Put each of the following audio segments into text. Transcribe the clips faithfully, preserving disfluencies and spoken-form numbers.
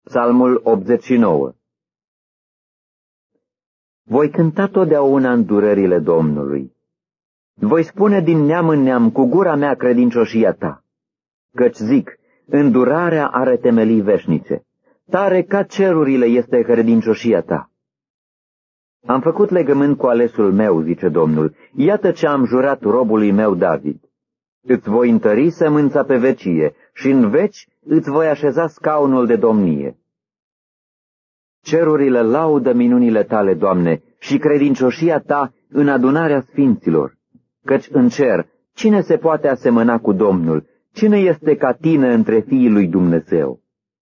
Psalmul optzeci și nouă. Voi cânta totdeauna îndurările Domnului. Voi spune din neam în neam cu gura mea credincioșia ta. Căci zic, îndurarea are temelii veșnice. Tare ca cerurile este credincioșia ta. Am făcut legământ cu alesul meu, zice Domnul. Iată ce am jurat robului meu David. Îți voi întări sămânța pe vecie și în veci îți voi așeza scaunul de domnie. Cerurile laudă minunile tale, Doamne, și credincioșia ta în adunarea sfinților. Căci în cer, cine se poate asemăna cu Domnul? Cine este ca tine între fiii lui Dumnezeu?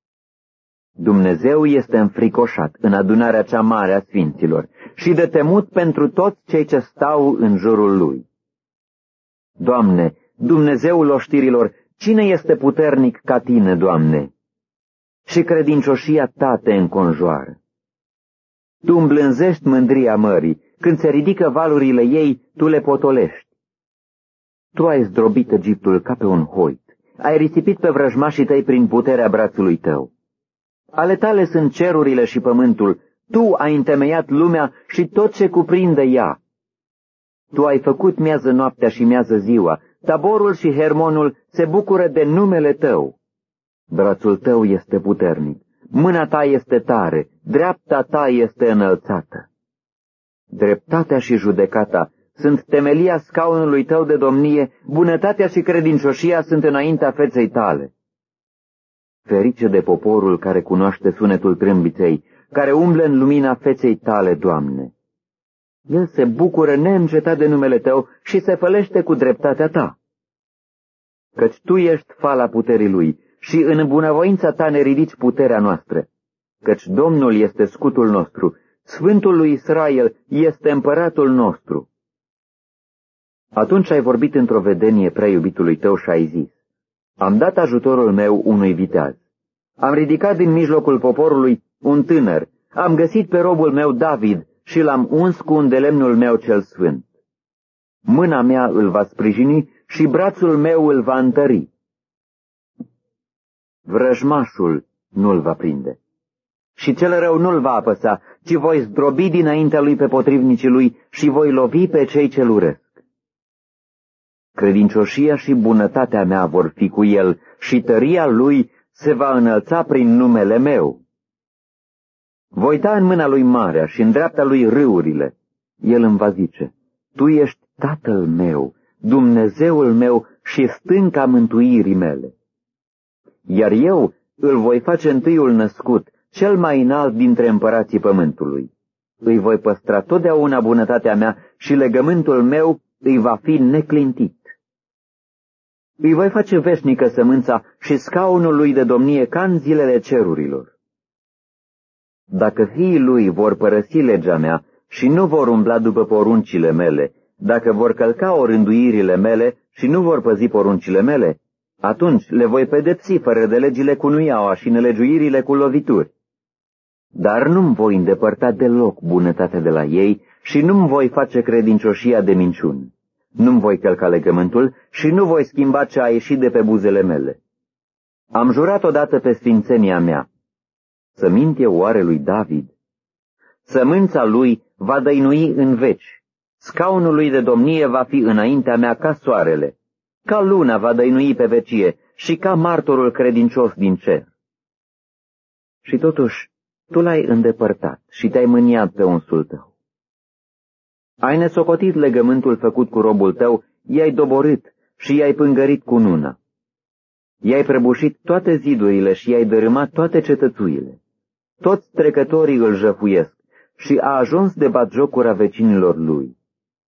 Dumnezeu este înfricoșat în adunarea cea mare a sfinților și de temut pentru toți cei ce stau în jurul lui. Doamne, Dumnezeul oștirilor, cine este puternic ca tine, Doamne? Și credincioșia ta te înconjoară. Tu îmblânzești mândria mării, când se ridică valurile ei, tu le potolești. Tu ai zdrobit Egiptul ca pe un hoit, ai risipit pe vrăjmașii tăi prin puterea brațului tău. Ale tale sunt cerurile și pământul, tu ai întemeiat lumea și tot ce cuprinde ea. Tu ai făcut miază noaptea și miază ziua, Taborul și Hermonul se bucură de numele tău. Brațul tău este puternic, mâna ta este tare, dreapta ta este înălțată. Dreptatea și judecata sunt temelia scaunului tău de domnie, bunătatea și credincioșia sunt înaintea feței tale. Ferice de poporul care cunoaște sunetul trâmbiței, care umblă în lumina feței tale, Doamne. El se bucură neîncetat de numele tău și se fălește cu dreptatea ta. Căci tu ești fala puterii lui și în bunăvoința ta ne ridici puterea noastră. Căci Domnul este scutul nostru, Sfântul lui Israel este împăratul nostru. Atunci ai vorbit într-o vedenie prea iubitului tău și ai zis, am dat ajutorul meu unui viteaz. Am ridicat din mijlocul poporului un tânăr, am găsit pe robul meu David și l-am uns cu îndelemnul meu cel sfânt. Mâna mea îl va sprijini și brațul meu îl va întări. Vrăjmașul nu-l va prinde și cel rău nu-l va apăsa, ci voi zdrobi dinaintea lui pe potrivnicii lui și voi lovi pe cei ce-l urăsc. Credincioșia și bunătatea mea vor fi cu el și tăria lui se va înălța prin numele meu. Voi da în mâna lui marea și în dreapta lui râurile. El îmi va zice, tu ești Tatăl meu, Dumnezeul meu și stânca mântuirii mele. Iar eu îl voi face întâiul născut, cel mai înalt dintre împărații pământului. Îi voi păstra totdeauna bunătatea mea și legământul meu îi va fi neclintit. Îi voi face veșnică sămânța și scaunul lui de domnie ca în zilele cerurilor. Dacă fiii lui vor părăsi legea mea și nu vor umbla după poruncile mele, dacă vor călca orânduirile mele și nu vor păzi poruncile mele, atunci le voi pedepsi fără de legile cu nuiaua și nelegiuirile cu lovituri. Dar nu-mi voi îndepărta deloc bunătatea de la ei și nu-mi voi face credincioșia de minciuni. Nu-mi voi călca legământul și nu voi schimba ce a ieșit de pe buzele mele. Am jurat odată pe sfințenia mea. Să mint eu oare lui David? Sămânța lui va dăinui în veci. Scaunul lui de domnie va fi înaintea mea ca soarele. Ca luna va dăinui pe vecie și ca martorul credincios din cer. Și totuși, tu l-ai îndepărtat și te-ai mâniat pe unsul tău. Ai nesocotit legământul făcut cu robul tău, i-ai doborât și i-ai pângărit cu nuna. I-ai prăbușit toate zidurile și i-ai dărâmat toate cetățuile. Toți trecătorii îl jăfuiesc și a ajuns de batjocura vecinilor lui.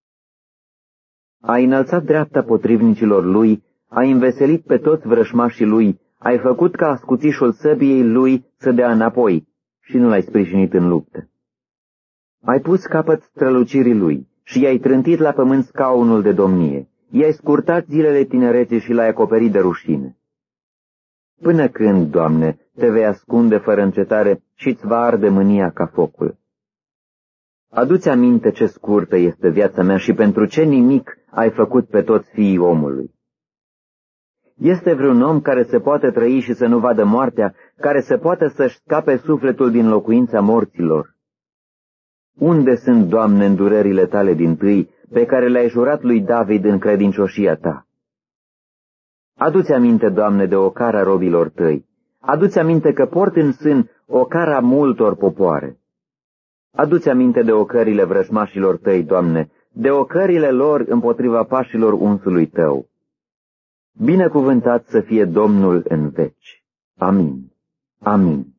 Ai înălțat dreapta potrivnicilor lui, ai înveselit pe toți vrășmașii lui, ai făcut ca ascuțișul săbiei lui să dea înapoi și nu l-ai sprijinit în luptă. Ai pus capăt strălucirii lui și i-ai trântit la pământ scaunul de domnie, i-ai scurtat zilele tinereții și l-ai acoperit de rușine. Până când, Doamne, te vei ascunde fără încetare și-ți va arde mânia ca focul? Adu-ți aminte ce scurtă este viața mea și pentru ce nimic ai făcut pe toți fiii omului. Este vreun om care se poate trăi și să nu vadă moartea, care se poate să-și scape sufletul din locuința morților? Unde sunt, Doamne, îndurările tale dintâi, pe care le-ai jurat lui David în credincioșia ta? Adu-ți aminte, Doamne, de ocara robilor tăi. Adu-ți aminte că port în sân ocara multor popoare. Adu-ți aminte de ocările vrăjmașilor tăi, Doamne, de ocările lor împotriva pașilor unsului tău. Binecuvântat să fie Domnul în veci. Amin. Amin.